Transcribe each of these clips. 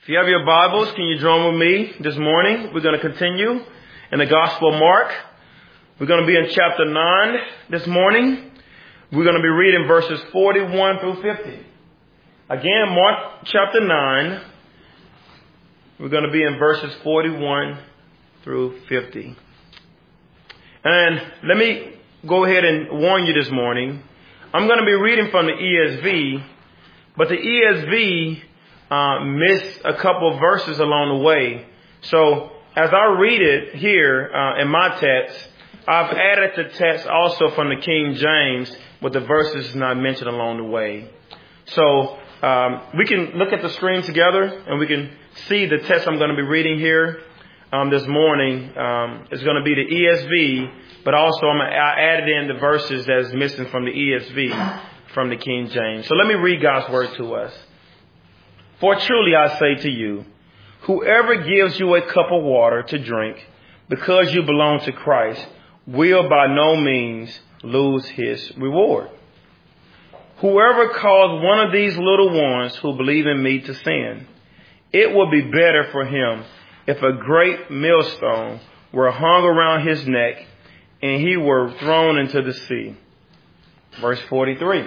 If you have your Bibles, can you join with me this morning? We're going to continue in the Gospel of Mark. We're going to be in chapter 9 this morning. We're going to be reading verses 41 through 50. Again, Mark chapter 9. We're going to be in verses 41 through 50. And let me go ahead and warn you this morning. I'm going to be reading from the ESV, but the ESV missed a couple of verses along the way. So as I read it here in my text, I've added the text also from the King James with the verses not mentioned along the way. So we can look at the screen together and we can see the text I'm going to be reading here this morning. It's going to be the ESV, but also I added in the verses that's missing from the ESV from the King James. So let me read God's word to us. For truly I say to you, whoever gives you a cup of water to drink because you belong to Christ will by no means lose his reward. Whoever calls one of these little ones who believe in me to sin, it would be better for him if a great millstone were hung around his neck and he were thrown into the sea. Verse 43.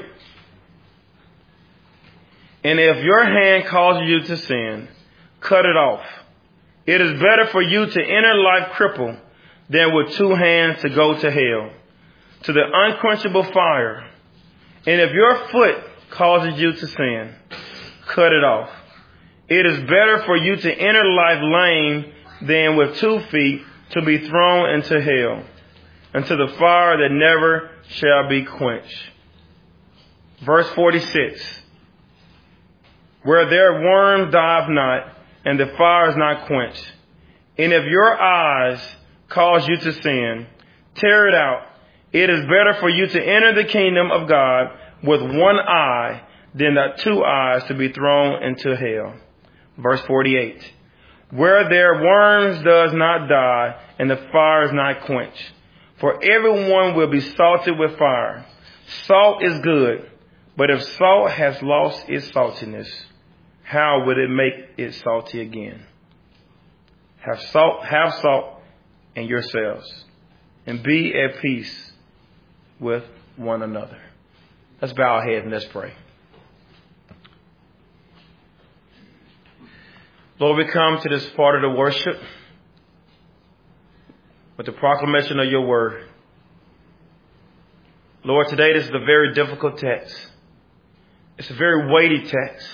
And if your hand causes you to sin, cut it off. It is better for you to enter life crippled than with two hands to go to hell, to the unquenchable fire. And if your foot causes you to sin, cut it off. It is better for you to enter life lame than with 2 feet to be thrown into hell, into the fire that never shall be quenched. Verse 46. Where their worm dieth not, and the fire is not quenched. And if your eyes cause you to sin, tear it out. It is better for you to enter the kingdom of God with one eye than the 2 eyes to be thrown into hell. Verse 48. Where their worms does not die, and the fire is not quenched. For everyone will be salted with fire. Salt is good, but if salt has lost its saltiness, how would it make it salty again? Have salt in yourselves, and be at peace with one another. Let's bow our heads and let's pray. Lord, we come to this part of the worship with the proclamation of your word. Lord, today this is a very difficult text. It's a very weighty text.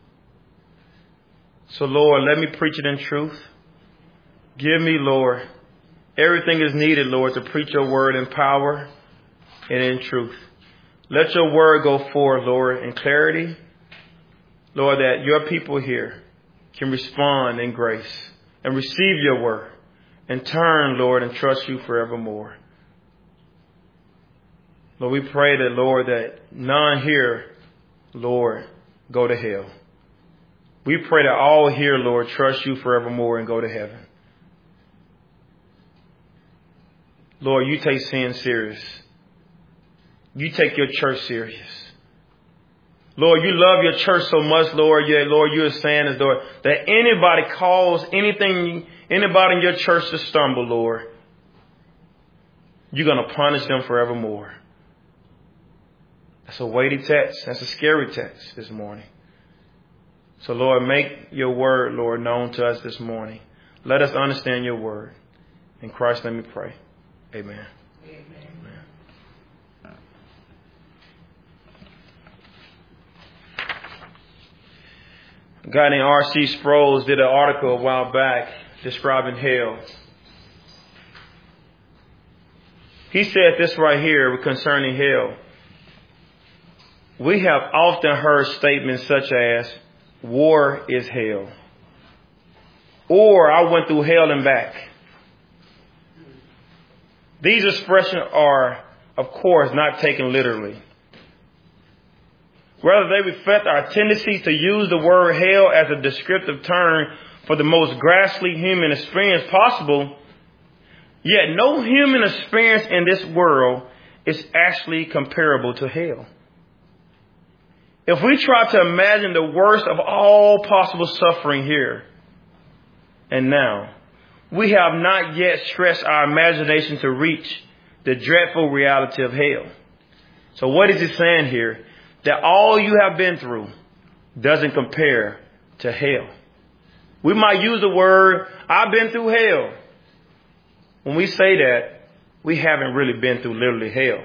So, Lord, let me preach it in truth. Give me, Lord, everything is needed, Lord, to preach your word in power and in truth. Let your word go forth, Lord, in clarity. Lord, that your people here can respond in grace and receive your word and turn, Lord, and trust you forevermore. Lord, we pray that, Lord, that none here, Lord, go to hell. We pray that all here, Lord, trust you forevermore and go to heaven. Lord, you take sin serious. You take your church serious. Lord, you love your church so much, Lord. Yeah, Lord, you are saying is, Lord, that anybody calls anybody in your church to stumble, Lord, you're going to punish them forevermore. That's a weighty text. That's a scary text this morning. So, Lord, make your word, Lord, known to us this morning. Let us understand your word. In Christ, let me pray. Amen. Amen. A guy named R.C. Sproul did an article a while back describing hell. He said this right here concerning hell. We have often heard statements such as, war is hell. Or I went through hell and back. These expressions are, of course, not taken literally. Rather, they reflect our tendency to use the word hell as a descriptive term for the most ghastly human experience possible. Yet no human experience in this world is actually comparable to hell. If we try to imagine the worst of all possible suffering here and now, we have not yet stretched our imagination to reach the dreadful reality of hell. So what is he saying here? That all you have been through doesn't compare to hell. We might use the word, I've been through hell. When we say that, we haven't really been through literally hell.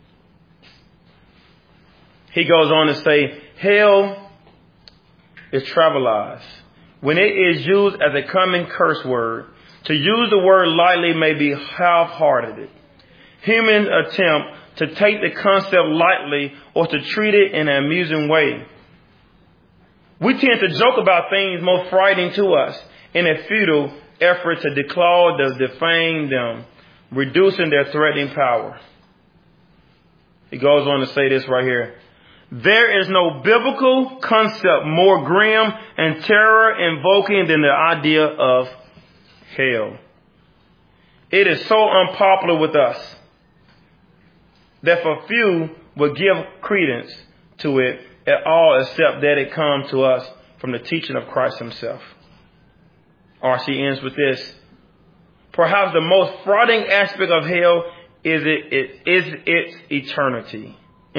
He goes on to say, hell is trivialized. When it is used as a common curse word, to use the word lightly may be half-hearted. Human attempt to take the concept lightly or to treat it in an amusing way. We tend to joke about things most frightening to us in a futile effort to declaw or defame them, reducing their threatening power. He goes on to say this right here. There is no biblical concept more grim and terror-invoking than the idea of hell. It is so unpopular with us that for few would give credence to it at all except that it comes to us from the teaching of Christ himself. R.C. ends with this. Perhaps the most frightening aspect of hell is its eternality.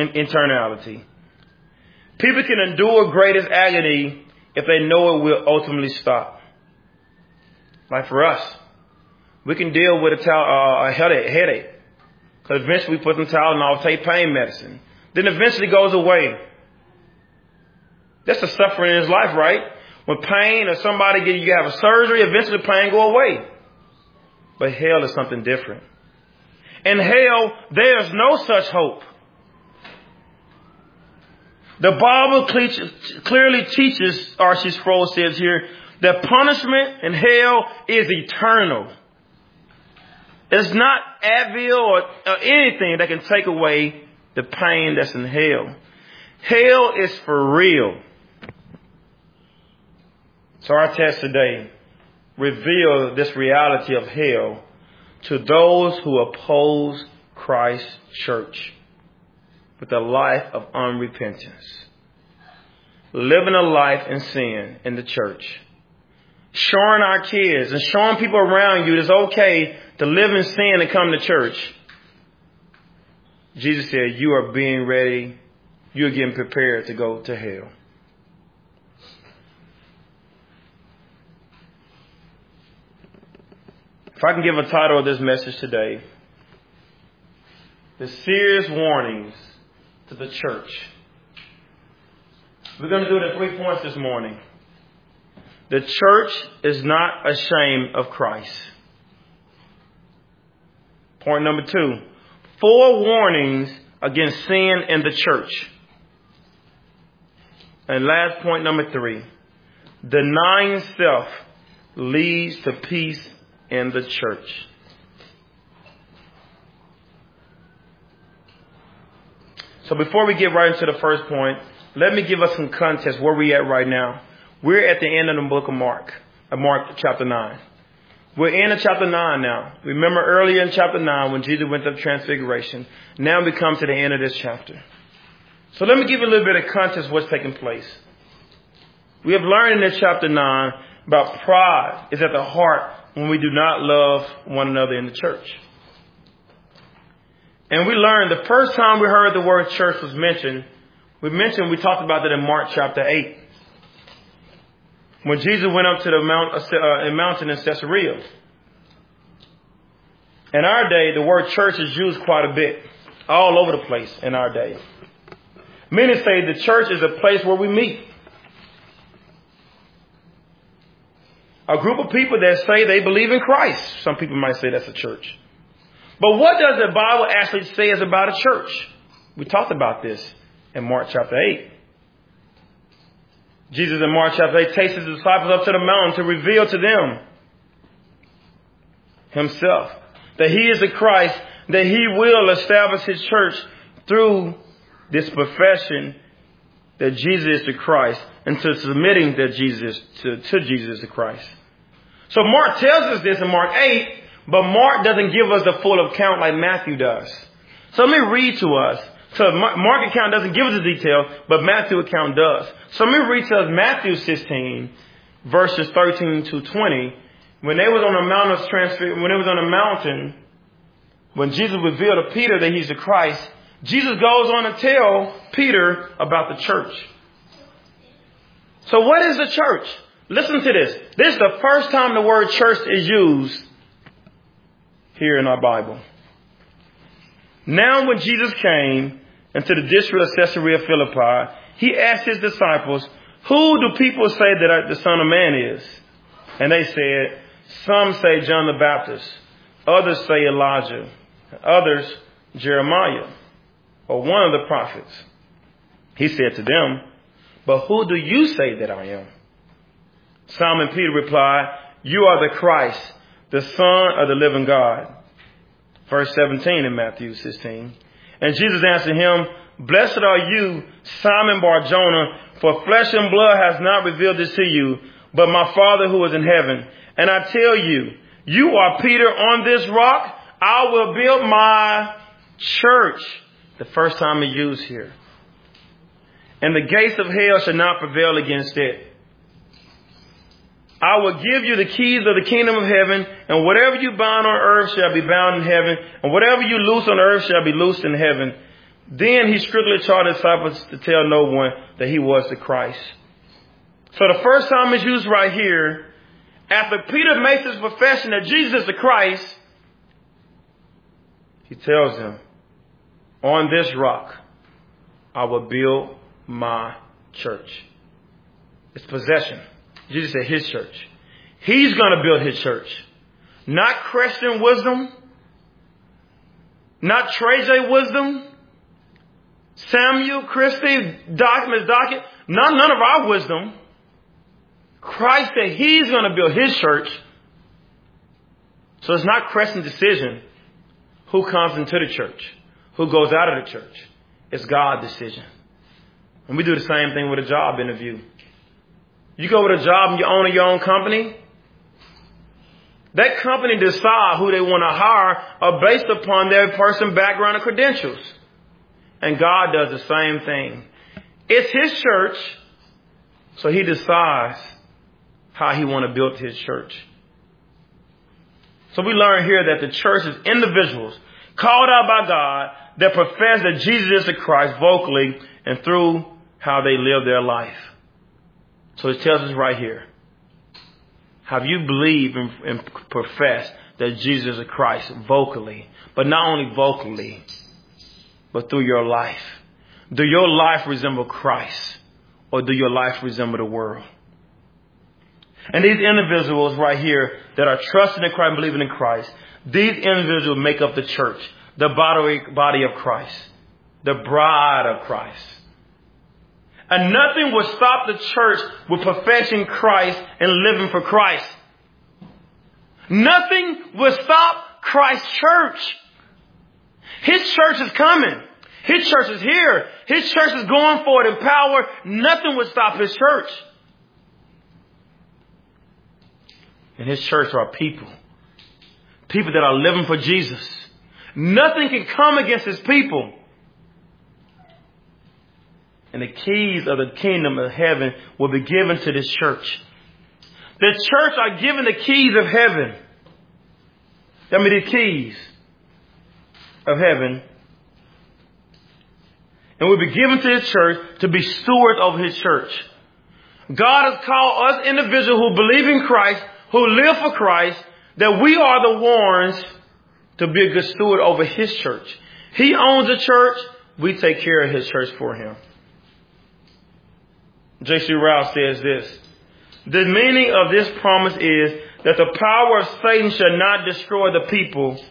People can endure greatest agony if they know it will ultimately stop. Like for us, we can deal with a headache. Because eventually we put some Tylenol, take pain medicine. Then eventually it goes away. That's the suffering in his life, right? When pain or you have a surgery, eventually the pain go away. But hell is something different. In hell, there is no such hope. The Bible clearly teaches, R.C. Sproul says here, that punishment in hell is eternal. It's not Advil or anything that can take away the pain that's in hell. Hell is for real. So our text today reveals this reality of hell to those who oppose Christ's church with a life of unrepentance. Living a life in sin in the church. Showing our kids and showing people around you it's okay to live in sin and come to church. Jesus said, you are being ready. You're getting prepared to go to hell. If I can give a title of this message today, the serious warnings to the church. We're going to do it in 3 points this morning. The church is not ashamed of Christ. Point number 2, 4 warnings against sin in the church. And last point number 3, denying self leads to peace in the church. So before we get right into the first point, let me give us some context where we're at right now. We're at the end of the book of Mark chapter 9. We're in chapter 9 now. Remember earlier in chapter 9 when Jesus went up Transfiguration. Now we come to the end of this chapter. So let me give you a little bit of context of what's taking place. We have learned in this chapter 9 about pride is at the heart when we do not love one another in the church. And we learned the first time we heard the word church was mentioned, we talked about that in Mark chapter 8. When Jesus went up to the mountain in Caesarea. In our day, the word church is used quite a bit, all over the place in our day. Many say the church is a place where we meet. A group of people that say they believe in Christ. Some people might say that's a church. But what does the Bible actually say is about a church? We talked about this in Mark chapter 8. Jesus in Mark chapter 8 takes his disciples up to the mountain to reveal to them himself. That he is the Christ, that he will establish his church through this profession that Jesus is the Christ and to submitting that Jesus to Jesus the Christ. So Mark tells us this in Mark 8, but Mark doesn't give us the full account like Matthew does. So let me read to us So Mark account doesn't give us the details, but Matthew account does. So let me read to us Matthew 16, verses 13 to 20. When they was on the Mount of Transfiguration, when they was on the mountain, when Jesus revealed to Peter that he's the Christ, Jesus goes on to tell Peter about the church. So what is the church? Listen to this. This is the first time the word church is used here in our Bible. Now when Jesus came into the district of Caesarea Philippi, he asked his disciples, "Who do people say that the Son of Man is?" And they said, "Some say John the Baptist, others say Elijah, others Jeremiah, or one of the prophets." He said to them, "But who do you say that I am?" Simon Peter replied, "You are the Christ, the Son of the living God." Verse 17 in Matthew 16. And Jesus answered him, "Blessed are you, Simon Bar-Jonah, for flesh and blood has not revealed this to you, but my Father who is in heaven. And I tell you, you are Peter. On this rock I will build my church." The first time it's used here. "And the gates of hell shall not prevail against it. I will give you the keys of the kingdom of heaven, and whatever you bind on earth shall be bound in heaven, and whatever you loose on earth shall be loosed in heaven." Then he strictly charged his disciples to tell no one that he was the Christ. So the first time it's used right here, after Peter makes his profession that Jesus is the Christ, he tells them, "On this rock I will build my church." It's possession. Jesus said his church. He's going to build his church. Not Christian wisdom. Not Trey J wisdom. Samuel, Christy, Miss Dockett. None of our wisdom. Christ said he's going to build his church. So it's not Christian decision who comes into the church, who goes out of the church. It's God's decision. And we do the same thing with a job interview. You go with a job and you own your own company. That company decide who they want to hire based upon their person, background, and credentials. And God does the same thing. It's his church, so he decides how he want to build his church. So we learn here that the church is individuals called out by God that profess that Jesus is the Christ vocally and through how they live their life. So it tells us right here. Have you believed and professed that Jesus is Christ vocally, but not only vocally, but through your life? Do your life resemble Christ, or do your life resemble the world? And these individuals right here that are trusting in Christ and believing in Christ, these individuals make up the church, the body of Christ, the bride of Christ. And nothing will stop the church with professing Christ and living for Christ. Nothing will stop Christ's church. His church is coming. His church is here. His church is going forward in power. Nothing will stop his church. And his church are people. People that are living for Jesus. Nothing can come against his people. And the keys of the kingdom of heaven will be given to this church. The church are given the keys of heaven. I mean, the keys of heaven. And will be given to his church to be stewards over his church. God has called us individuals who believe in Christ, who live for Christ, that we are the ones to be a good steward over his church. He owns the church. We take care of his church for him. J.C. Ryle says this: the meaning of this promise is that the power of Satan shall not destroy the people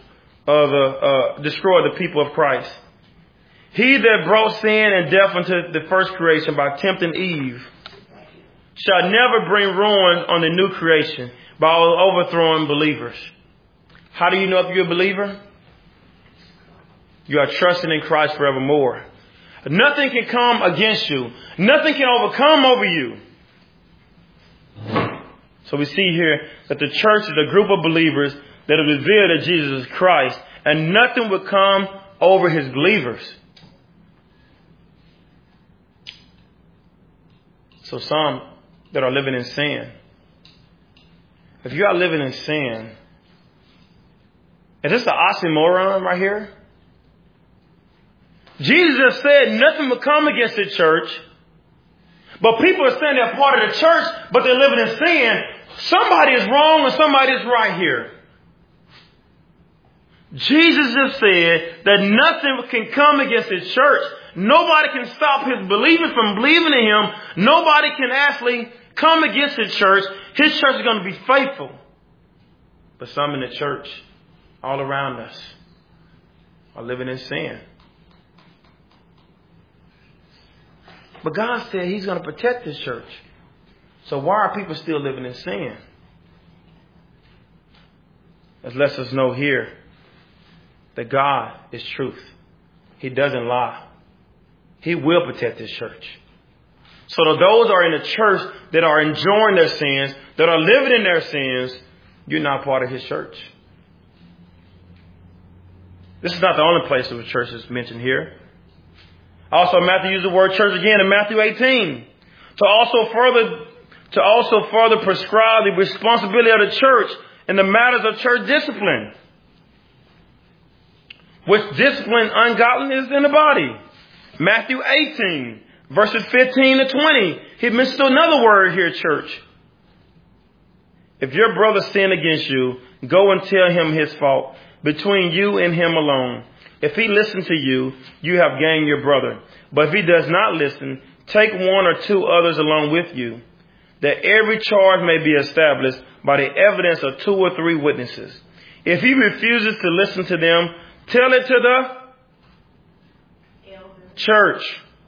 of Christ. He that brought sin and death into the first creation by tempting Eve shall never bring ruin on the new creation by overthrowing believers. How do you know if you're a believer? You are trusting in Christ forevermore. Nothing can come against you. Nothing can overcome over you. So we see here that the church is a group of believers that have revealed that Jesus is Christ, and nothing will come over his believers. So some that are living in sin, if you are living in sin, is this an oxymoron right here? Jesus just said nothing will come against the church, but people are saying they're part of the church, but they're living in sin. Somebody is wrong and somebody is right here. Jesus just said that nothing can come against his church. Nobody can stop his believers from believing in him. Nobody can actually come against his church. His church is going to be faithful. But some in the church, all around us, are living in sin. But God said he's going to protect his church. So why are people still living in sin? It lets us know here that God is truth. He doesn't lie. He will protect his church. So those are in the church that are enjoying their sins, that are living in their sins, you're not part of his church. This is not the only place where the church is mentioned here. Also, Matthew used the word church again in Matthew 18 to also further prescribe the responsibility of the church in the matters of church discipline, which discipline ungodliness in the body. Matthew 18, verses 15 to 20. He mentions another word here, church. If your brother sin against you, go and tell him his fault between you and him alone. If he listens to you, you have gained your brother. But if he does not listen, take one or two others along with you, that every charge may be established by the evidence of 2 or 3 witnesses. If he refuses to listen to them, tell it to the church.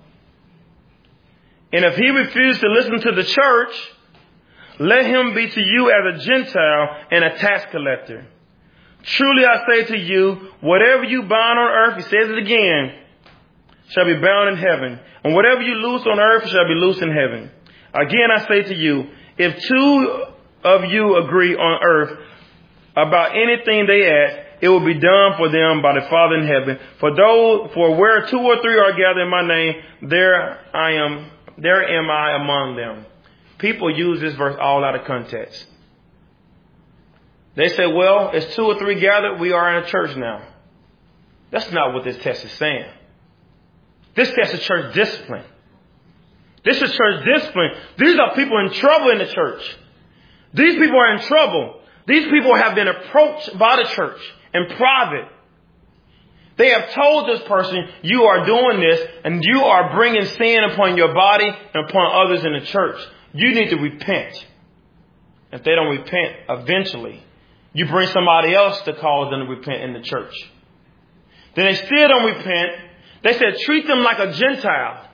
And if he refuses to listen to the church, let him be to you as a Gentile and a tax collector. Truly I say to you, whatever you bind on earth, he says it again, shall be bound in heaven. And whatever you loose on earth shall be loosed in heaven. Again I say to you, if 2 of you agree on earth about anything they ask, it will be done for them by the Father in heaven. For where 2 or 3 are gathered in my name, there am I among them. People use this verse all out of context. They say, well, it's 2 or 3 gathered, we are in a church now. That's not what this text is saying. This text is church discipline. This is church discipline. These are people in trouble in the church. These people are in trouble. These people have been approached by the church in private. They have told this person, you are doing this and you are bringing sin upon your body and upon others in the church. You need to repent. If they don't repent, eventually, you bring somebody else to cause them to repent in the church. Then they still don't repent. They said, treat them like a Gentile.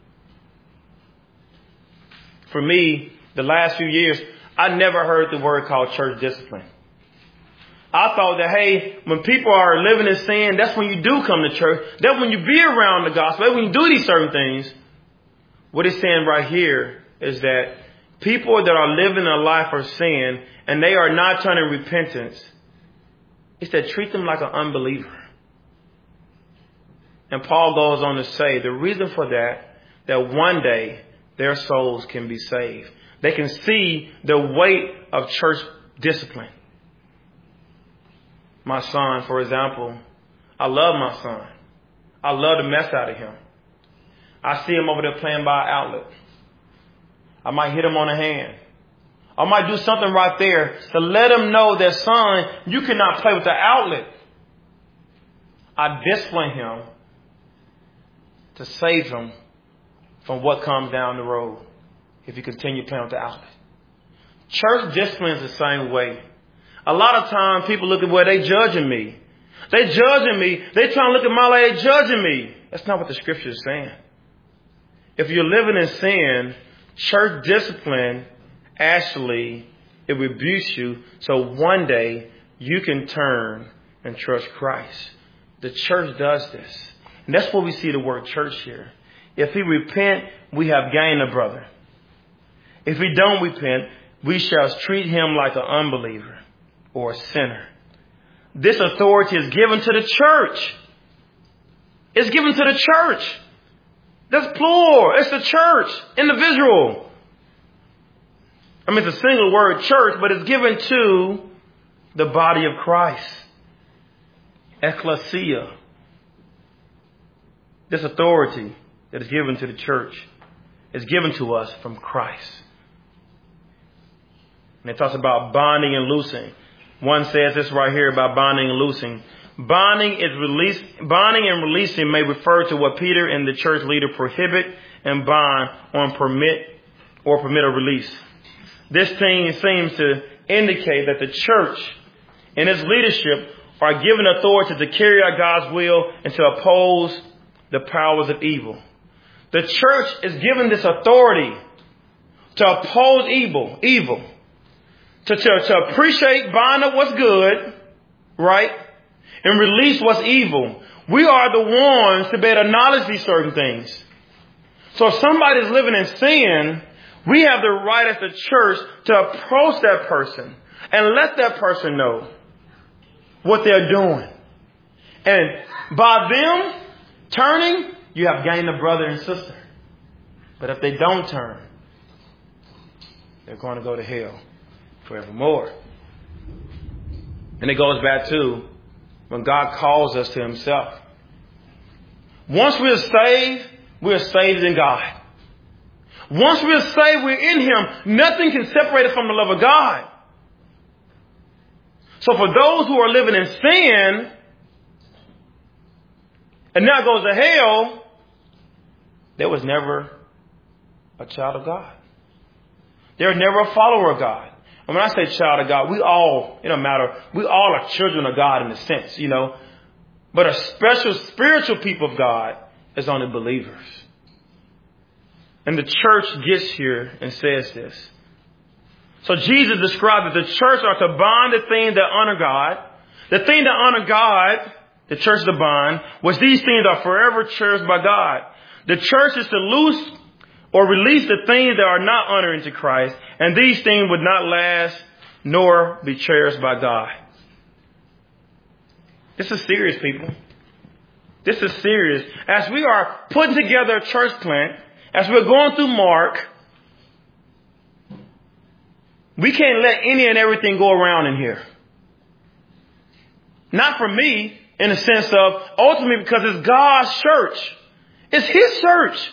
For me, the last few years, I never heard the word called church discipline. I thought that, hey, when people are living in sin, that's when you do come to church. That's when you be around the gospel. That's when you do these certain things. What it's saying right here is that people that are living a life of sin and they are not turning repentance, it's that treat them like an unbeliever. And Paul goes on to say the reason for that one day their souls can be saved. They can see the weight of church discipline. My son, for example, I love my son. I love the mess out of him. I see him over there playing by an outlet. I might hit him on the hand. I might do something right there to let him know that, son, you cannot play with the outlet. I discipline him to save him from what comes down the road if you continue playing with the outlet. Church discipline is the same way. A lot of times people look at where they judging me. They judging me. They trying to look at my life. They judging me. That's not what the scripture is saying. If you're living in sin, church discipline actually, it rebukes you so one day you can turn and trust Christ. The church does this. And that's where we see the word church here. If we repent, we have gained a brother. If we don't repent, we shall treat him like an unbeliever or a sinner. This authority is given to the church. It's given to the church. That's plural. It's the church, individual. I mean, it's a single word, church, but it's given to the body of Christ. Ecclesia. This authority that is given to the church is given to us from Christ. And it talks about bonding and loosing. One says this right here about bonding and loosing. Bonding and releasing may refer to what Peter and the church leader prohibit and bond on permit a release. This thing seems to indicate that the church and its leadership are given authority to carry out God's will and to oppose the powers of evil. The church is given this authority to oppose evil, to appreciate, bind up what's good, right? And release what's evil. We are the ones to be able to acknowledge these certain things. So if somebody's living in sin, we have the right as the church to approach that person and let that person know what they're doing. And by them turning, you have gained a brother and sister. But if they don't turn, they're going to go to hell forevermore. And it goes back to when God calls us to himself. Once we're saved in God. Once we're saved, we're in him. Nothing can separate us from the love of God. So for those who are living in sin and now goes to hell, there was never a child of God. They were never a follower of God. And when I say child of God, we all, it don't matter, we all are children of God in a sense, you know. But a special spiritual people of God is only believers. And the church gets here and says this. So Jesus described that the church are to bond the things that honor God. The thing that honor God, the church to bond, was these things are forever cherished by God. The church is to loose or release the things that are not honoring to Christ. And these things would not last nor be cherished by God. This is serious, people. This is serious. As we are putting together a church plant, as we're going through Mark, we can't let any and everything go around in here. Not for me, in the sense of ultimately because it's God's church. It's his church.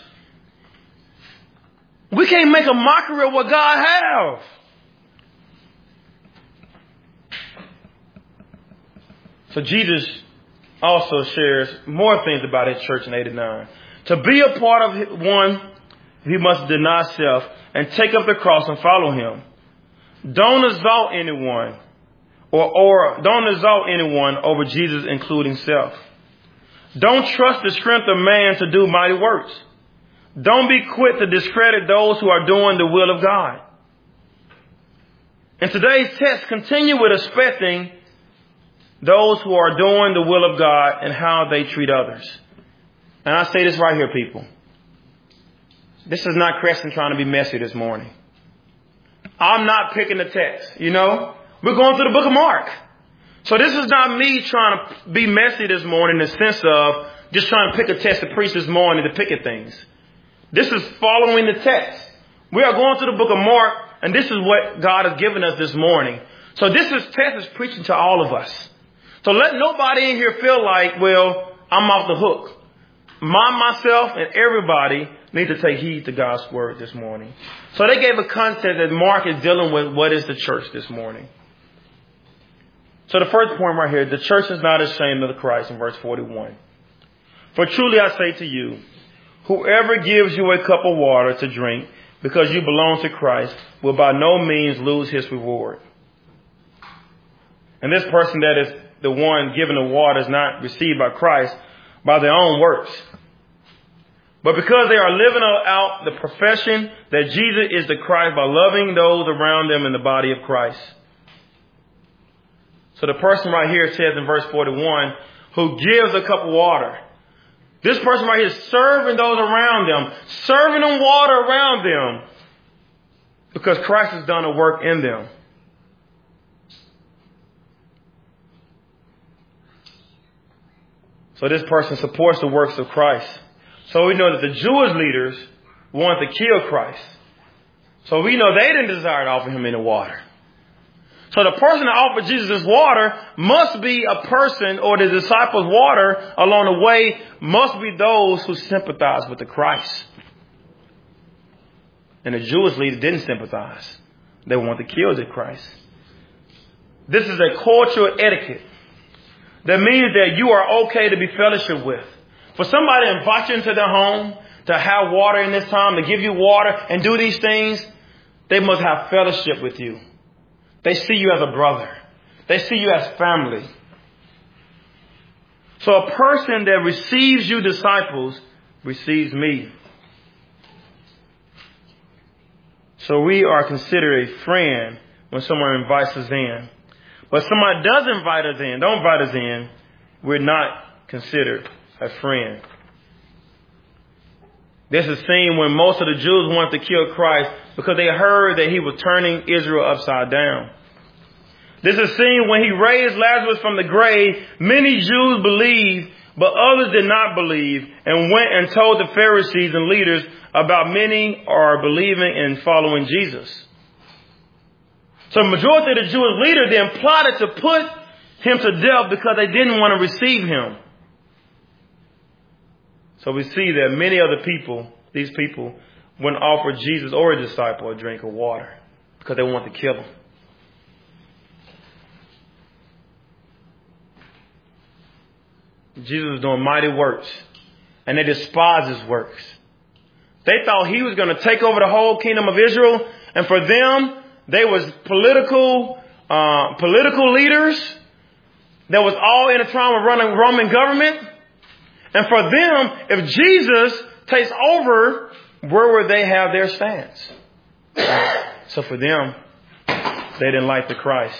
We can't make a mockery of what God has. So Jesus also shares more things about his church in 89. To be a part of one, he must deny self and take up the cross and follow him. Don't exalt anyone or don't exalt anyone over Jesus, including self. Don't trust the strength of man to do mighty works. Don't be quick to discredit those who are doing the will of God. In today's text, continue with expecting those who are doing the will of God and how they treat others. And I say this right here, people. This is not Creston trying to be messy this morning. I'm not picking the text, you know. We're going through the book of Mark. So this is not me trying to be messy this morning in the sense of just trying to pick a text to preach this morning to pick at things. This is following the text. We are going through the book of Mark, and this is what God has given us this morning. So this text is preaching to all of us. So let nobody in here feel like, well, I'm off the hook. Myself, and everybody need to take heed to God's word this morning. So they gave a context that Mark is dealing with what is the church this morning. So the first point right here, the church is not ashamed of the Christ in verse 41. For truly I say to you, whoever gives you a cup of water to drink because you belong to Christ will by no means lose his reward. And this person that is the one given the water is not received by Christ by their own works, but because they are living out the profession that Jesus is the Christ by loving those around them in the body of Christ. So the person right here says in verse 41, who gives a cup of water. This person right here is serving those around them, serving them water around them because Christ has done a work in them. So this person supports the works of Christ. So we know that the Jewish leaders wanted to kill Christ. So we know they didn't desire to offer him any water. So the person that offered Jesus this water must be a person, or the disciples' water along the way must be those who sympathize with the Christ. And the Jewish leaders didn't sympathize. They wanted to kill the Christ. This is a cultural etiquette. That means that you are okay to be fellowship with. For somebody to invite you into their home, to have water in this time, to give you water and do these things, they must have fellowship with you. They see you as a brother. They see you as family. So a person that receives you disciples receives me. So we are considered a friend when someone invites us in. But if somebody does invite us in, don't invite us in, we're not considered a friend. This is seen when most of the Jews wanted to kill Christ because they heard that he was turning Israel upside down. This is seen when he raised Lazarus from the grave. Many Jews believed, but others did not believe, and went and told the Pharisees and leaders about many are believing and following Jesus. So the majority of the Jewish leaders then plotted to put him to death because they didn't want to receive him. So we see that many of the people, these people, wouldn't offer Jesus or a disciple a drink of water because they wanted to kill him. Jesus was doing mighty works, and they despised his works. They thought he was going to take over the whole kingdom of Israel, and for them, they was political leaders that was all intertwined with running Roman government. And for them, if Jesus takes over, where would they have their stance? So for them, they didn't like the Christ.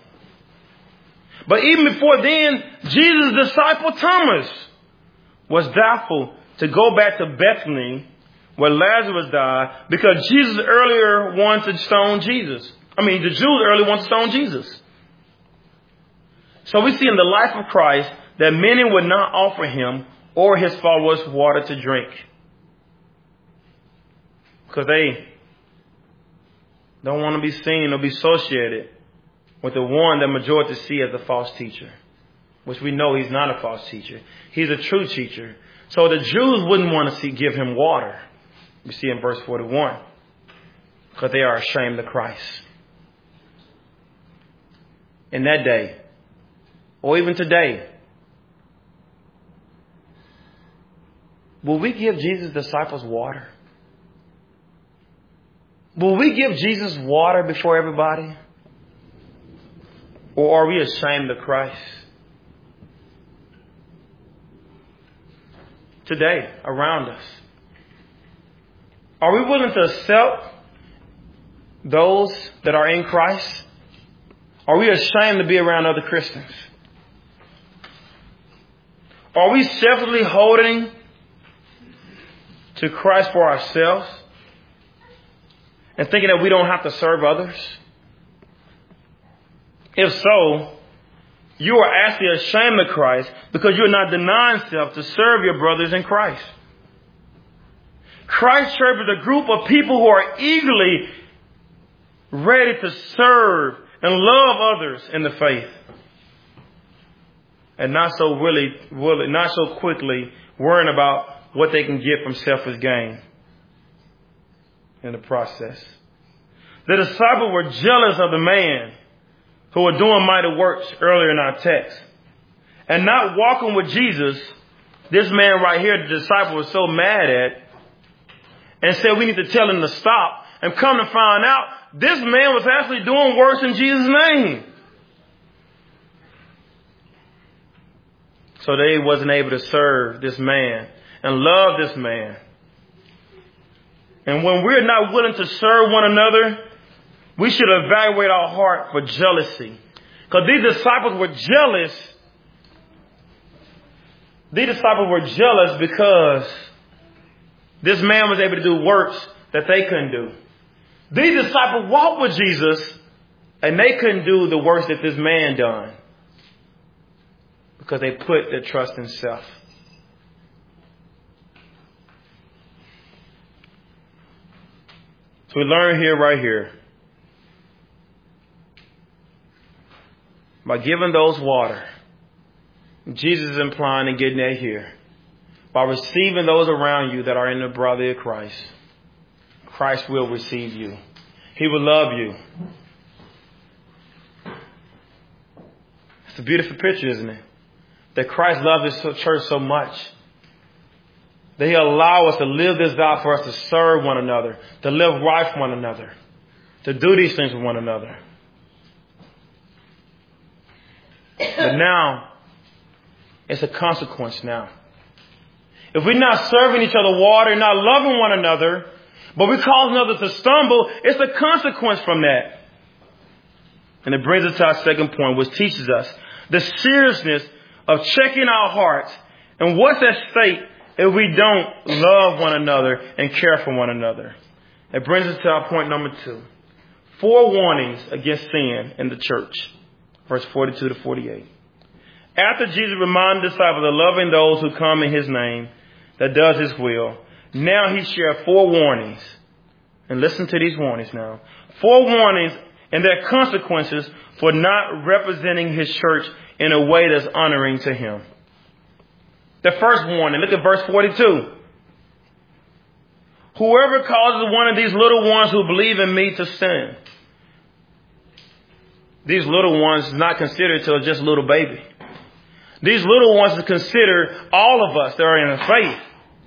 But even before then, Jesus' disciple Thomas was doubtful to go back to Bethany where Lazarus died because Jesus earlier wanted to stone Jesus. The Jews earlier wanted to stone Jesus. So we see in the life of Christ that many would not offer him or his followers water to drink because they don't want to be seen or be associated with the one that majority see as a false teacher, which we know he's not a false teacher. He's a true teacher. So the Jews wouldn't want to give him water. You see in verse 41, because they are ashamed of Christ. In that day, or even today, will we give Jesus' disciples water? Will we give Jesus water before everybody? Or are we ashamed of Christ? Today, around us. Are we willing to accept those that are in Christ? Are we ashamed to be around other Christians? Are we selfishly holding to Christ for ourselves and thinking that we don't have to serve others? If so, you are actually ashamed of Christ because you're not denying self to serve your brothers in Christ. Christ Church is a group of people who are eagerly ready to serve and love others in the faith, and not so quickly worrying about what they can get from selfish gain in the process. The disciples were jealous of the man who were doing mighty works earlier in our text and not walking with Jesus. This man right here, the disciple was so mad at and said we need to tell him to stop, and come to find out this man was actually doing works in Jesus' name. So they wasn't able to serve this man and love this man. And when we're not willing to serve one another, we should evaluate our heart for jealousy. Because these disciples were jealous. These disciples were jealous because this man was able to do works that they couldn't do. These disciples walked with Jesus and they couldn't do the works that this man done because they put their trust in self. So we learn here, right here, by giving those water, Jesus is implying and getting that here. By receiving those around you that are in the brotherhood of Christ, Christ will receive you. He will love you. It's a beautiful picture, isn't it? That Christ loves His church so much that He'll allow us to live this out for us to serve one another, to live right for one another, to do these things with one another. But now, it's a consequence now. If we're not serving each other water, not loving one another, but we cause others to stumble, it's a consequence from that. And it brings us to our second point, which teaches us the seriousness of checking our hearts and what's at stake if we don't love one another and care for one another. It brings us to our point number 2. 4 warnings against sin in the church. Verse 42 to 48. After Jesus reminded the disciples of loving those who come in His name, that does His will, now He shared 4 warnings. And listen to these warnings now. 4 warnings and their consequences for not representing His church in a way that's honoring to Him. The first warning, look at verse 42. Whoever causes one of these little ones who believe in me to sin. These little ones is not considered till just a little baby. These little ones is considered all of us that are in the faith.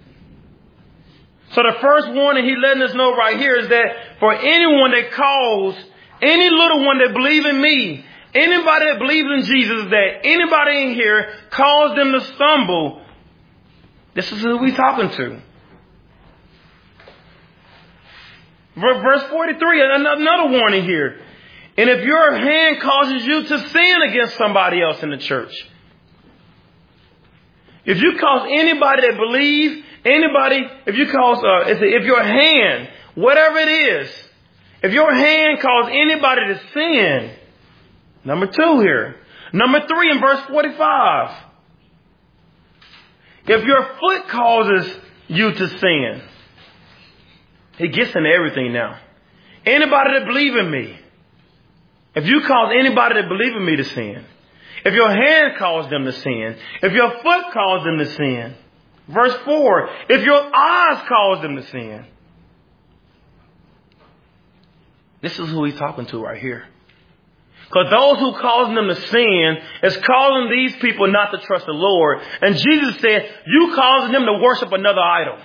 So the first warning He's letting us know right here is that for anyone that calls any little one that believes in me, anybody that believes in Jesus, that anybody in here calls them to stumble, this is who we're talking to. Verse 43, another warning here. And if your hand causes you to sin against somebody else in the church, if you cause anybody that believes, if your hand, whatever it is, if your hand causes anybody to sin, number 2 here. Number 3 in verse 45. If your foot causes you to sin, He gets into everything now. Anybody that believes in me, if you cause anybody that believes in me to sin, if your hand calls them to sin, if your foot calls them to sin. Verse 4, if your eyes cause them to sin. This is who He's talking to right here. Because those who cause them to sin is causing these people not to trust the Lord. And Jesus said, you causing them to worship another idol.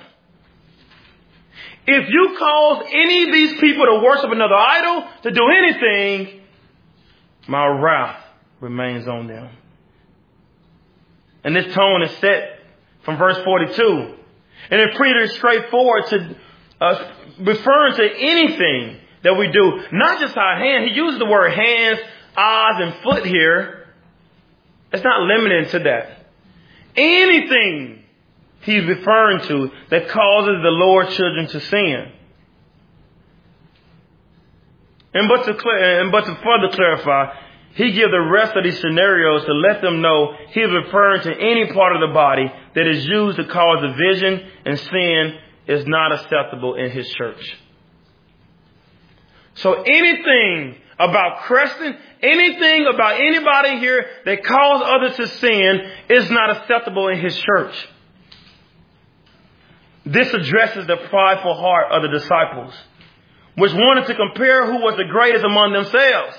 If you cause any of these people to worship another idol, to do anything, my wrath remains on them. And this tone is set from verse 42. And it's pretty straightforward to referring to anything that we do. Not just our hands. He uses the word hands, eyes, and foot here. It's not limited to that. Anything He's referring to that causes the Lord's children to sin. But to further clarify, He gives the rest of these scenarios to let them know He's referring to any part of the body that is used to cause division and sin is not acceptable in His church. So anything about Creston, anything about anybody here that calls others to sin is not acceptable in His church. This addresses the prideful heart of the disciples, which wanted to compare who was the greatest among themselves.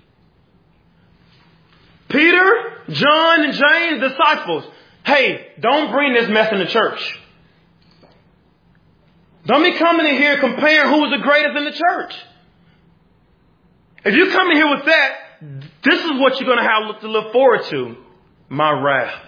Peter, John, and James, disciples, hey, don't bring this mess in the church. Don't be coming in here comparing who was the greatest in the church. If you come in here with that, this is what you're going to have to look forward to. My wrath.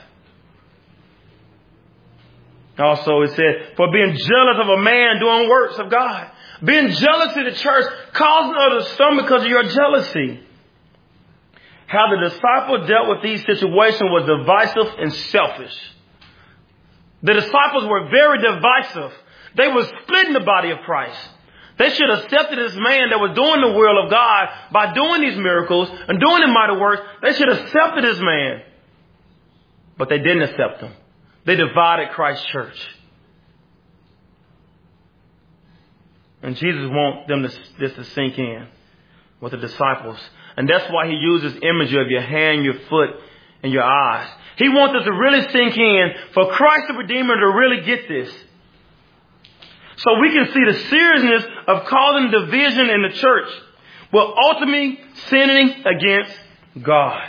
Also, it said, for being jealous of a man doing works of God. Being jealous of the church, causing others to stumble because of your jealousy. How the disciples dealt with these situations was divisive and selfish. The disciples were very divisive. They were splitting the body of Christ. They should have accepted this man that was doing the will of God by doing these miracles and doing the mighty works. They should have accepted this man. But they didn't accept him. They divided Christ's church. And Jesus wants this to sink in with the disciples. And that's why he uses imagery of your hand, your foot, and your eyes. He wants us to really sink in for Christ the Redeemer to really get this. So we can see the seriousness of causing division in the church, but ultimately sinning against God.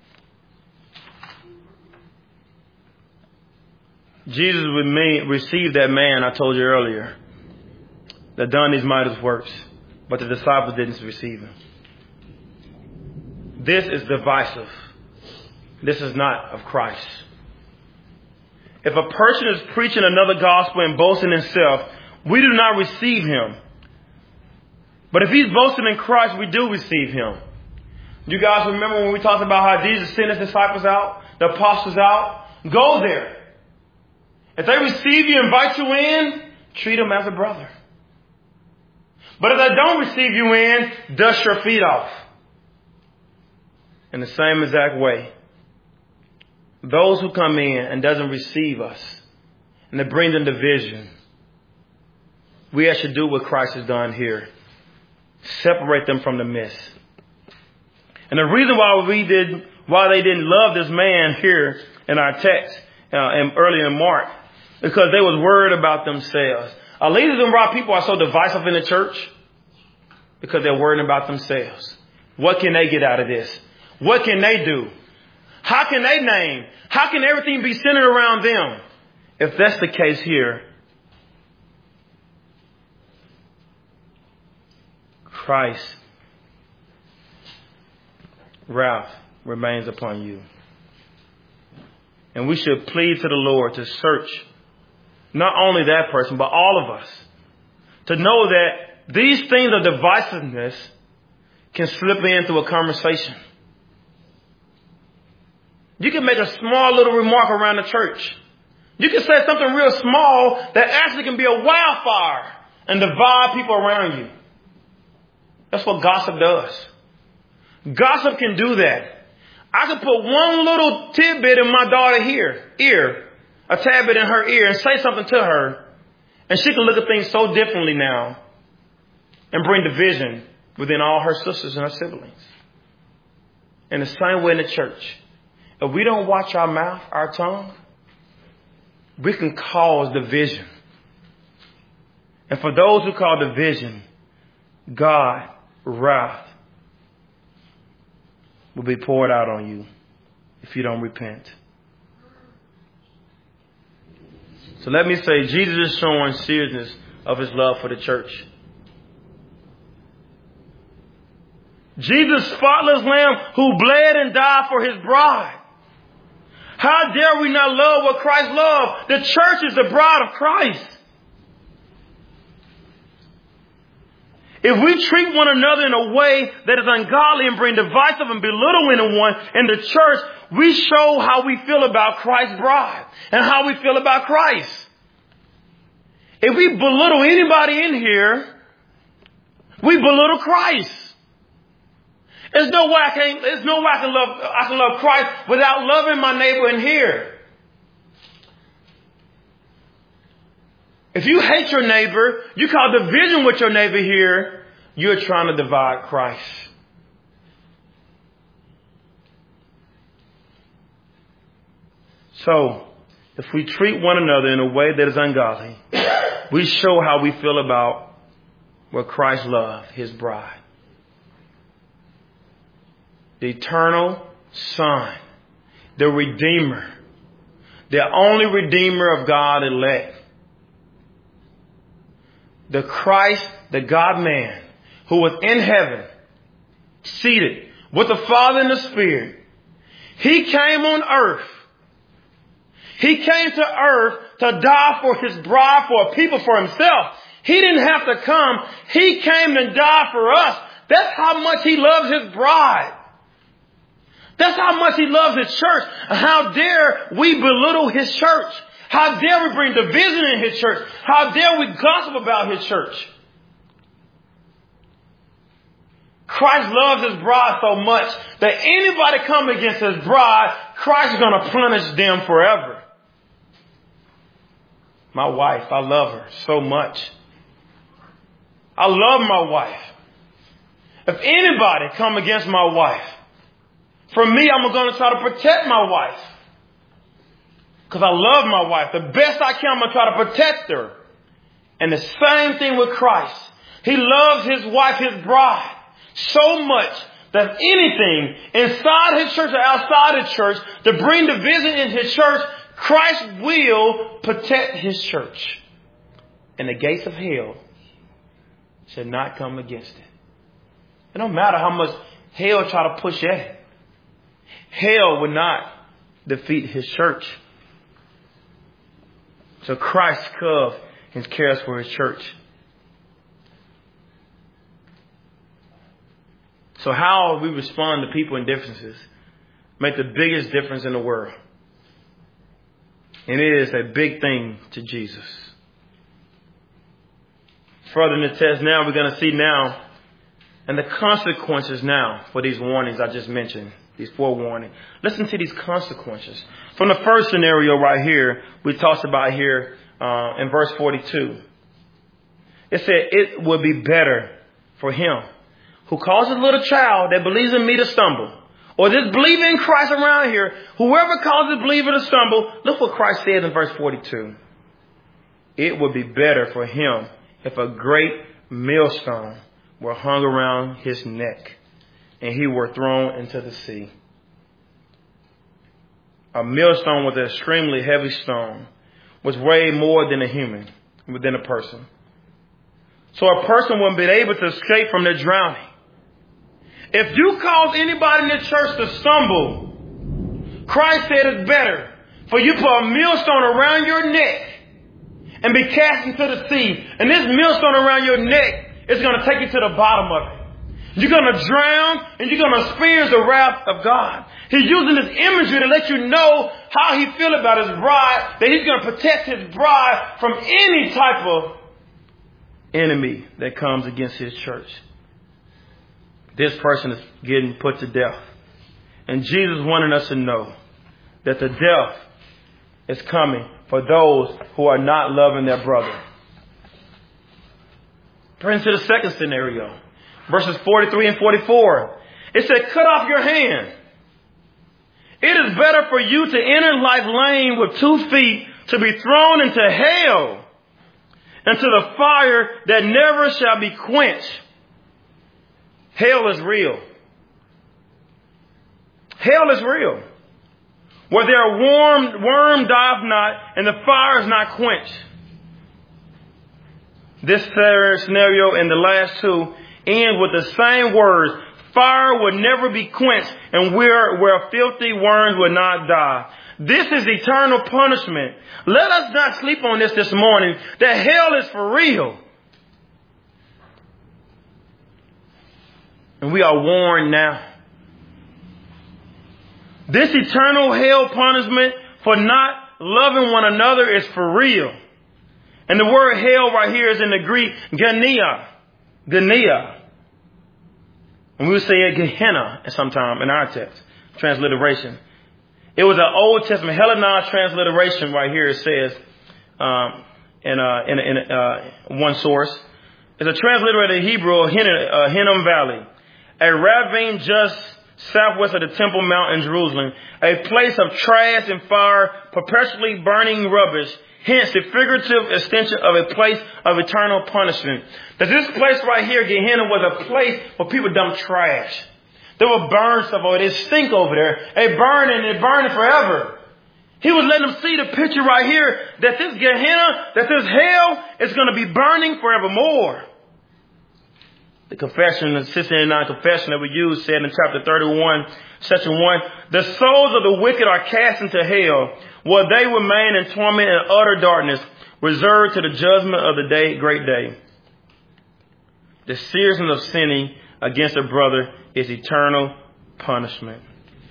Jesus received that man I told you earlier that done these mighty works, but the disciples didn't receive him. This is divisive. This is not of Christ. If a person is preaching another gospel and boasting in himself, we do not receive him. But if he's boasting in Christ, we do receive him. You guys remember when we talked about how Jesus sent his disciples out, the apostles out? Go there. If they receive you, invite you in, treat them as a brother. But if they don't receive you in, dust your feet off. In the same exact way, those who come in and doesn't receive us, and they bring them division, we actually do what Christ has done here. Separate them from the midst. And the reason why they didn't love this man here in our text, and earlier in Mark, because they was worried about themselves. A reason why people are so divisive in the church, because they're worried about themselves. What can they get out of this? What can they do? How can they name? How can everything be centered around them? If that's the case here, Christ's wrath remains upon you. And we should plead to the Lord to search not only that person, but all of us, to know that these things of divisiveness can slip in through a conversation. You can make a small little remark around the church. You can say something real small that actually can be a wildfire and divide people around you. That's what gossip does. Gossip can do that. I can put one little tidbit in my daughter's ear, a tad bit in her ear, and say something to her, and she can look at things so differently now and bring division within all her sisters and her siblings. In the same way in the church, if we don't watch our mouth, our tongue, we can cause division. And for those who cause division, God's wrath will be poured out on you if you don't repent. So let me say, Jesus is showing seriousness of his love for the church. Jesus, spotless lamb who bled and died for his bride. How dare we not love what Christ loved? The church is the bride of Christ. If we treat one another in a way that is ungodly and bring divisive and belittle anyone in the church, we show how we feel about Christ's bride and how we feel about Christ. If we belittle anybody in here, we belittle Christ. There's no way I can love Christ without loving my neighbor in here. If you hate your neighbor, you cause division with your neighbor here, you're trying to divide Christ. So, if we treat one another in a way that is ungodly, we show how we feel about what Christ loved, his bride. The eternal Son, the Redeemer, the only Redeemer of God elect. The Christ, the God-man, who was in heaven, seated with the Father and the Spirit. He came on earth. He came to earth to die for his bride, for a people, for himself. He didn't have to come. He came to die for us. That's how much he loves his bride. That's how much he loves his church. How dare we belittle his church? How dare we bring division in his church? How dare we gossip about his church? Christ loves his bride so much that anybody come against his bride, Christ is going to punish them forever. My wife, I love her so much. I love my wife. If anybody come against my wife, for me, I'm going to try to protect my wife. Because I love my wife. The best I can, I'm going to try to protect her. And the same thing with Christ. He loves his wife, his bride, so much that anything inside his church or outside his church to bring division in his church, Christ will protect his church. And the gates of hell should not come against it. It don't matter how much hell try to push at it. Hell will not defeat his church. So Christ comes and cares for his church. So how we respond to people in differences make the biggest difference in the world. And it is a big thing to Jesus. Further in the text now, we're going to see now and the consequences now for these warnings I just mentioned. These 4 warnings. Listen to these consequences. From the first scenario right here, we talked about here in verse 42. It said, it would be better for him who causes a little child that believes in me to stumble. Or this believer in Christ around here, whoever causes a believer to stumble, look what Christ says in verse 42. It would be better for him if a great millstone were hung around his neck and he were thrown into the sea. A millstone was an extremely heavy stone, was weighed more than a human, than a person. So a person wouldn't be able to escape from their drowning. If you cause anybody in the church to stumble, Christ said it's better for you to put a millstone around your neck and be cast into the sea. And this millstone around your neck is going to take you to the bottom of it. You're going to drown and you're going to experience the wrath of God. He's using this imagery to let you know how he feels about his bride, that he's going to protect his bride from any type of enemy that comes against his church. This person is getting put to death. And Jesus wanted us to know that the death is coming for those who are not loving their brother. Turn to the second scenario. Verses 43 and 44. It said, cut off your hand. It is better for you to enter life lame with 2 feet to be thrown into hell, into the fire that never shall be quenched. Hell is real. Hell is real. Where their worm dieth not and the fire is not quenched. This scenario and the last 2 end with the same words. Fire will never be quenched and where filthy worms will not die. This is eternal punishment. Let us not sleep on this morning, that hell is for real. And we are warned now. This eternal hell punishment for not loving one another is for real. And the word hell right here is in the Greek, Gehenna. Gehenna. And we would say it Gehenna sometime in our text, transliteration. It was an Old Testament Hellenized transliteration right here. It says in one source. It's a transliterated Hebrew, Hinnom Valley, a ravine just southwest of the Temple Mount in Jerusalem, a place of trash and fire, perpetually burning rubbish, hence the figurative extension of a place of eternal punishment. That this place right here, Gehenna, was a place where people dumped trash. They would burn stuff over there. They stink over there. They burn and they burn it forever. He was letting them see the picture right here that this Gehenna, that this hell is going to be burning forevermore. The confession, the 689 confession that we use said in chapter 31, section 1, the souls of the wicked are cast into hell, where they remain in torment and utter darkness, reserved to the judgment of the great day. The seriousness of sinning against a brother is eternal punishment.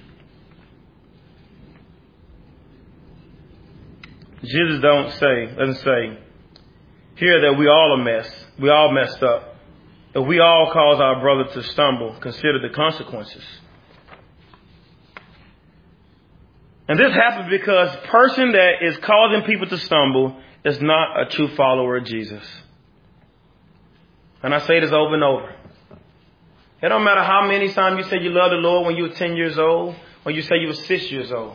Jesus doesn't say here that we all messed up. If we all cause our brother to stumble, consider the consequences. And this happens because the person that is causing people to stumble is not a true follower of Jesus. And I say this over and over. It don't matter how many times you say you love the Lord when you were 10 years old, or you say you were 6 years old.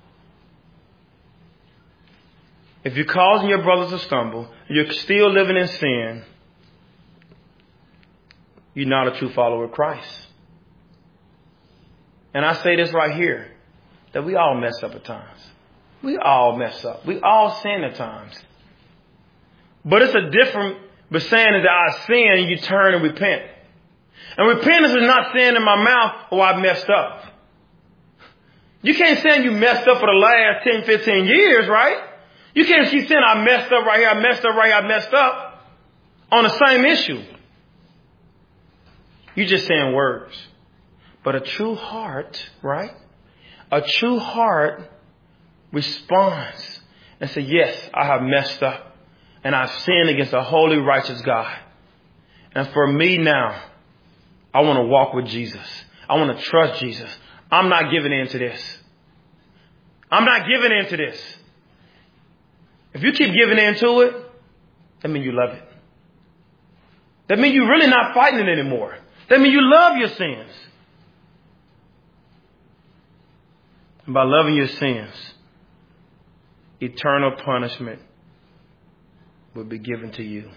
If you're causing your brothers to stumble, you're still living in sin, you're not a true follower of Christ. And I say this right here, that we all mess up at times. We all mess up. We all sin at times. But it's a different, but saying that I sin and you turn and repent. And repentance is not saying in my mouth, oh, I messed up. You can't say you messed up for the last 10, 15 years, right? You can't keep saying I messed up right here, I messed up right here, I messed up on the same issue. You're just saying words. But a true heart, right? A true heart responds and says, yes, I have messed up and I've sinned against a holy, righteous God. And for me now, I want to walk with Jesus. I want to trust Jesus. I'm not giving in to this. I'm not giving in to this. If you keep giving in to it, that means you love it. That means you're really not fighting it anymore. That means you love your sins. And by loving your sins, eternal punishment will be given to you.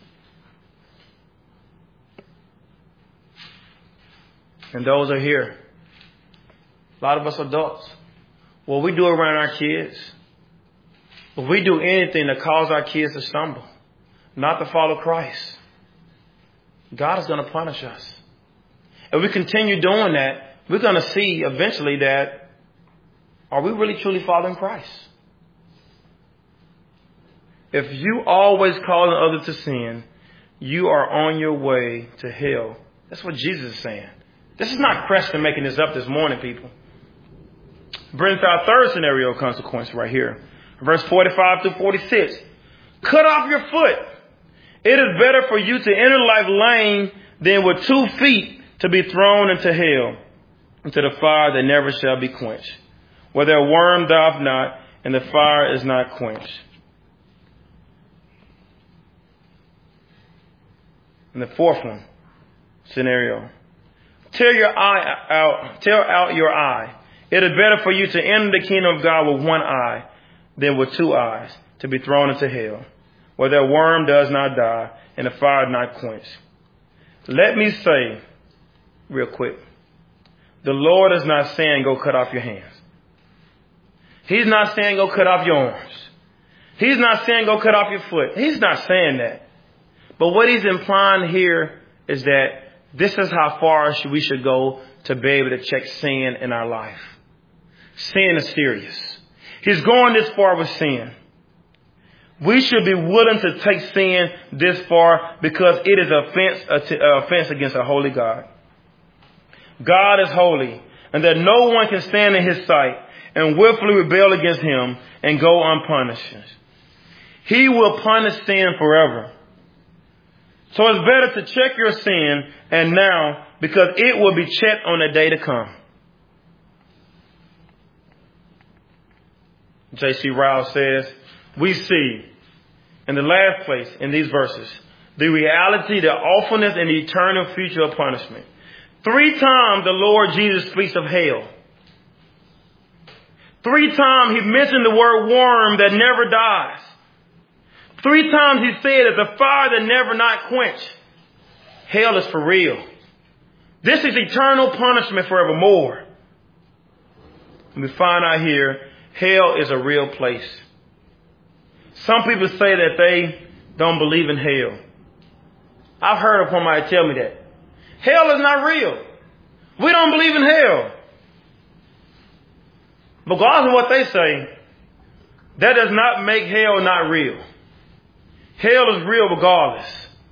And those are here. A lot of us adults. What we do around our kids, if we do anything to cause our kids to stumble, not to follow Christ, God is going to punish us. If we continue doing that, we're going to see eventually that, are we really truly following Christ? If you always calling others to sin, you are on your way to hell. That's what Jesus is saying. This is not Preston making this up this morning, people. Brings our third scenario consequence right here. Verse 45 through 46. Cut off your foot. It is better for you to enter life lame than with 2 feet to be thrown into hell, into the fire that never shall be quenched, where their worm doth not, and the fire is not quenched. And the fourth one, scenario. Tear out your eye. It is better for you to enter the kingdom of God with 1 eye than with 2 eyes to be thrown into hell, where their worm does not die and the fire not quench. Let me say real quick, the Lord is not saying go cut off your hands. He's not saying go cut off your arms. He's not saying go cut off your foot. He's not saying that. But what he's implying here is that this is how far we should go to be able to check sin in our life. Sin is serious. He's going this far with sin. We should be willing to take sin this far because it is an offense against a holy God. God is holy, and that no one can stand in his sight and willfully rebel against him and go unpunished. He will punish sin forever. So it's better to check your sin and now, because it will be checked on the day to come. J.C. Ryle says, we see in the last place in these verses, the reality, the awfulness, and the eternal future of punishment. 3 times the Lord Jesus speaks of hell. 3 times he mentioned the word worm that never dies. 3 times he said that the fire that never not quench. Hell is for real. This is eternal punishment forevermore. And we find out here, hell is a real place. Some people say that they don't believe in hell. I've heard of somebody tell me that. Hell is not real. We don't believe in hell. Regardless of what they say, that does not make hell not real. Hell is real regardless.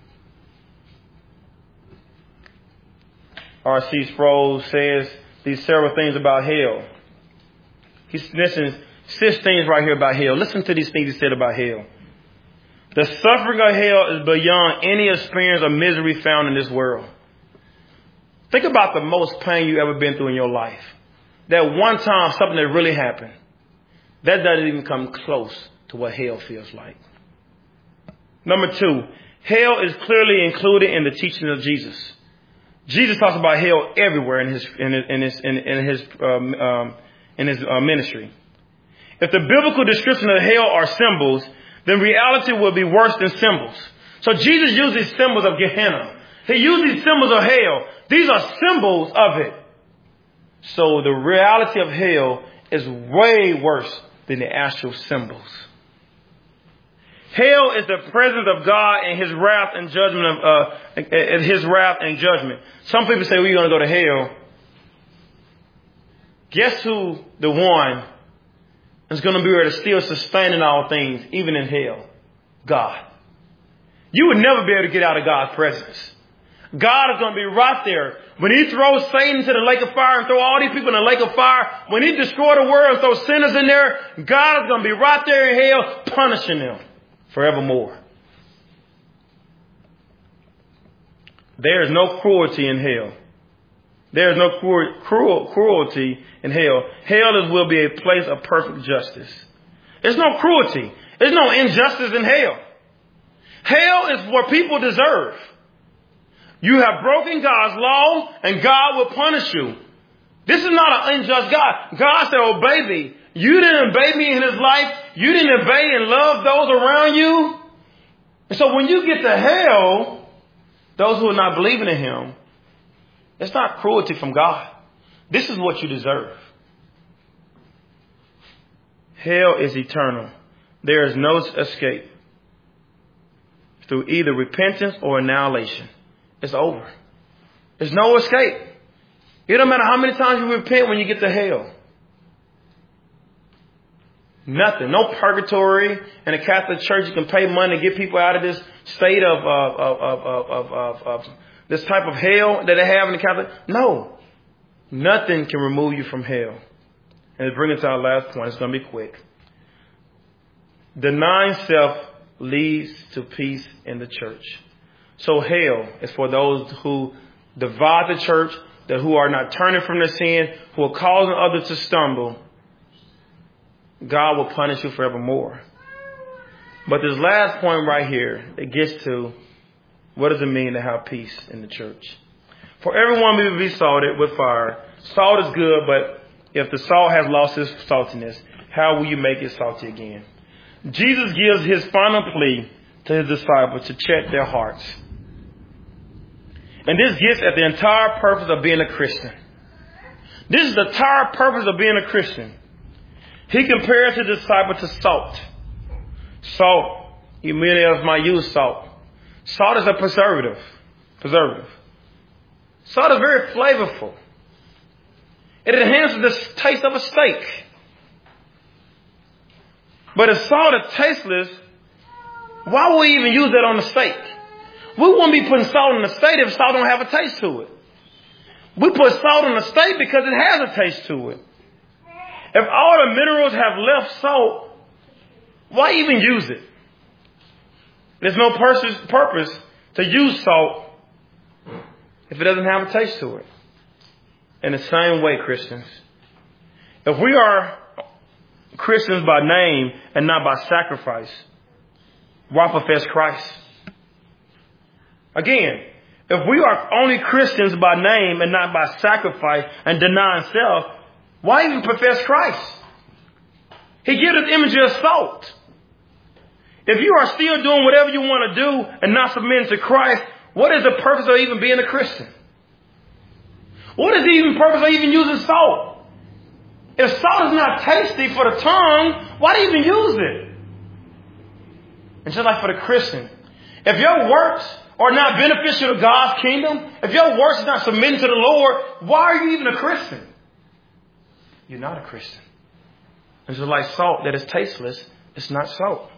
R.C. Sproul says these several things about hell. He mentions 6 things right here about hell. Listen to these things he said about hell. The suffering of hell is beyond any experience of misery found in this world. Think about the most pain you've ever been through in your life. That one time something that really happened. That doesn't even come close to what hell feels like. Number 2, Hell is clearly included in the teaching of Jesus. Jesus talks about hell everywhere in his ministry. If the biblical description of hell are symbols, then reality will be worse than symbols. So Jesus used these symbols of Gehenna. He used these symbols of hell. These are symbols of it. So the reality of hell is way worse than the actual symbols. Hell is the presence of God and His wrath and judgment His wrath and judgment. Some people say, well, you're going to go to hell. Guess who the one is going to be able to still sustain all things, even in hell? God. You would never be able to get out of God's presence. God is going to be right there. When He throws Satan into the lake of fire and throw all these people in the lake of fire, when He destroys the world and throws sinners in there, God is going to be right there in hell punishing them forevermore. There is no cruelty in hell. There is no cruelty in hell. Hell will be a place of perfect justice. There's no cruelty. There's no injustice in hell. Hell is what people deserve. You have broken God's law and God will punish you. This is not an unjust God. God said, obey me. You didn't obey me in His life. You didn't obey and love those around you. And so when you get to hell, those who are not believing in Him, it's not cruelty from God. This is what you deserve. Hell is eternal. There is no escape through either repentance or annihilation. It's over. There's no escape. It don't matter how many times you repent when you get to hell. Nothing. No purgatory. In the Catholic Church, you can pay money to get people out of this state of this type of hell that they have in the Catholic. No. Nothing can remove you from hell. And to bring us to our last point, it's going to be quick. Denying self leads to peace in the church. So hell is for those who divide the church, that who are not turning from their sin, who are causing others to stumble. God will punish you forevermore. But this last point right here, it gets to what does it mean to have peace in the church? For everyone will be salted with fire. Salt is good, but if the salt has lost its saltiness, how will you make it salty again? Jesus gives His final plea to His disciples to check their hearts. And this gets at the entire purpose of being a Christian. This is the entire purpose of being a Christian. He compares His disciples to salt. Salt, many of us might use salt. Salt is a preservative. Salt is very flavorful. It enhances the taste of a steak. But if salt is tasteless, why would we even use that on the steak? We wouldn't be putting salt on the steak if salt don't have a taste to it. We put salt on the steak because it has a taste to it. If all the minerals have left salt, why even use it? There's no purpose to use salt if it doesn't have a taste to it. In the same way, Christians, if we are Christians by name and not by sacrifice, why profess Christ? Again, if we are only Christians by name and not by sacrifice and denying self, why even profess Christ? He gives us imagery of salt. If you are still doing whatever you want to do and not submitting to Christ, what is the purpose of even being a Christian? What is the even purpose of even using salt? If salt is not tasty for the tongue, why do you even use it? And just like for the Christian, if your works are not beneficial to God's kingdom, if your works is not submitting to the Lord, why are you even a Christian? You're not a Christian. It's just like salt that is tasteless, it's not salt.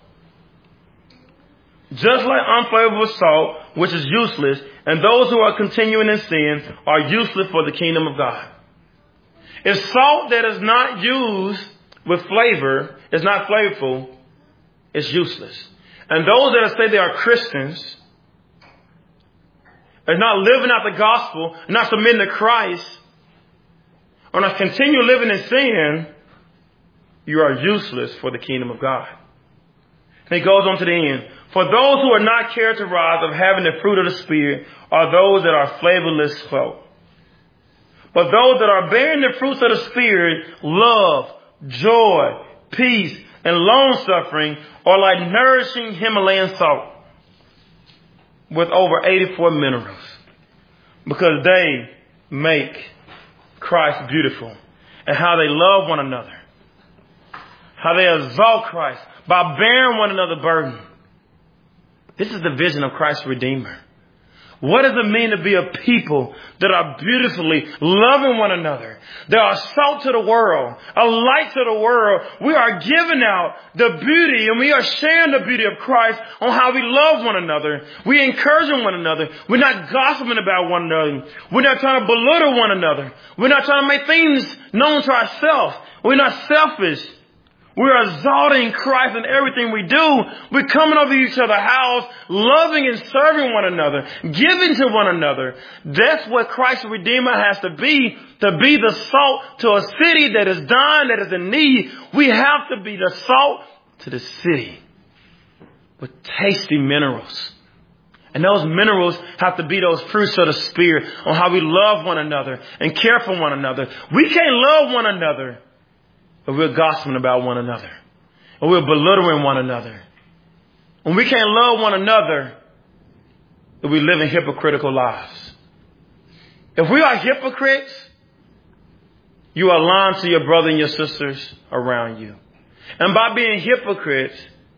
Just like unflavorful salt, which is useless, and those who are continuing in sin are useless for the kingdom of God. If salt that is not used with flavor is not flavorful, it's useless. And those that say they are Christians are not living out the gospel, not submitting to Christ, or not continue living in sin, you are useless for the kingdom of God. He goes on to the end. For those who are not characterized of having the fruit of the Spirit are those that are flavorless folk. But those that are bearing the fruits of the Spirit, love, joy, peace, and long-suffering, are like nourishing Himalayan salt with over 84 minerals, because they make Christ beautiful, and how they love one another, how they exalt Christ by bearing one another's burden. This is the vision of Christ's Redeemer. What does it mean to be a people that are beautifully loving one another? They are salt to the world, a light to the world. We are giving out the beauty, and we are sharing the beauty of Christ on how we love one another. We're encouraging one another. We're not gossiping about one another. We're not trying to belittle one another. We're not trying to make things known to ourselves. We're not selfish. We're exalting Christ in everything we do. We're coming over each other's house, loving and serving one another, giving to one another. That's what Christ's Redeemer has to be the salt to a city that is dying, that is in need. We have to be the salt to the city with tasty minerals. And those minerals have to be those fruits of the Spirit on how we love one another and care for one another. We can't love one another but we're gossiping about one another, or we're belittling one another. And we can't love one another if we live in hypocritical lives. If we are hypocrites, you are lying to your brother and your sisters around you. And by being hypocrites,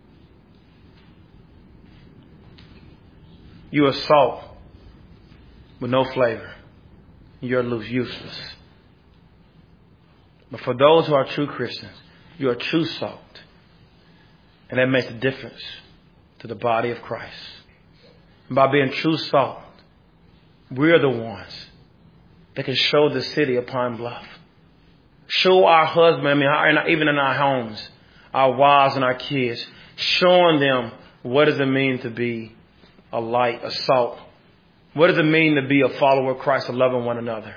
you are salt with no flavor. You're useless. But for those who are true Christians, you are true salt. And that makes a difference to the body of Christ. And by being true salt, we're the ones that can show the city of Pine Bluff. Show our husband, even in our homes, our wives and our kids, showing them what does it mean to be a light, a salt. What does it mean to be a follower of Christ, of loving one another?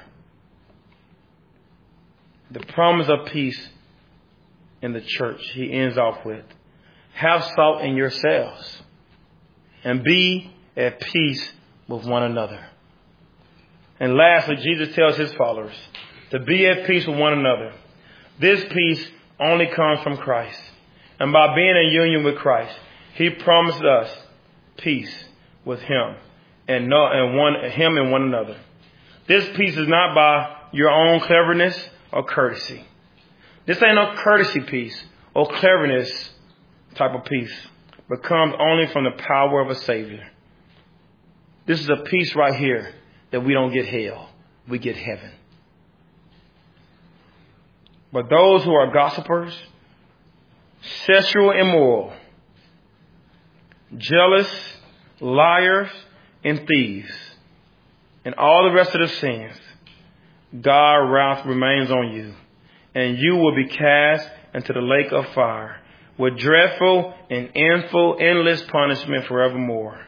The promise of peace in the church, he ends off with, have salt in yourselves and be at peace with one another. And lastly, Jesus tells his followers to be at peace with one another. This peace only comes from Christ. And by being in union with Christ, he promised us peace with him and one another. This peace is not by your own cleverness or courtesy. This ain't no courtesy peace or cleverness type of peace, but comes only from the power of a Savior. This is a peace right here that we don't get hell, we get heaven. But those who are gossipers, sexual immoral, jealous, liars, and thieves, and all the rest of the sins, God's wrath remains on you, and you will be cast into the lake of fire with dreadful and endless punishment forevermore.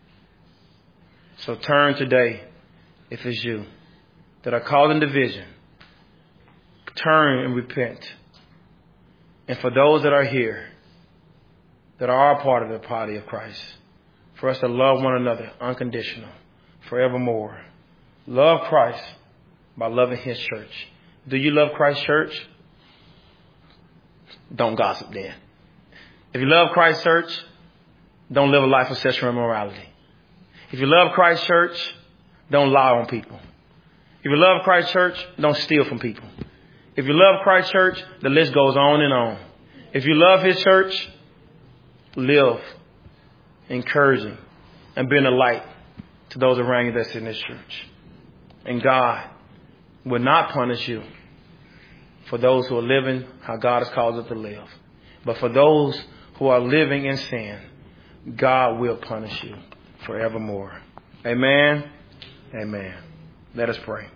So turn today, if it's you that are causing division. Turn and repent. And for those that are here, that are a part of the body of Christ, for us to love one another unconditional, forevermore. Love Christ by loving his church. Do you love Christ's church? Don't gossip then. If you love Christ's church, don't live a life of sexual immorality. If you love Christ's church, don't lie on people. If you love Christ's church, don't steal from people. If you love Christ's church, the list goes on and on. If you love his church, live encouraging and being a light to those around you that's in this church. And God will not punish you for those who are living how God has called us to live. But for those who are living in sin, God will punish you forevermore. Amen. Amen. Let us pray.